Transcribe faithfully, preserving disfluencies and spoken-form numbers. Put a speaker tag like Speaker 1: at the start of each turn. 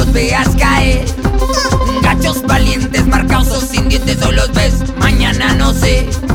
Speaker 1: los veas caer. Gachos valientes, marcados o sin dientes, o los ves mañana no sé.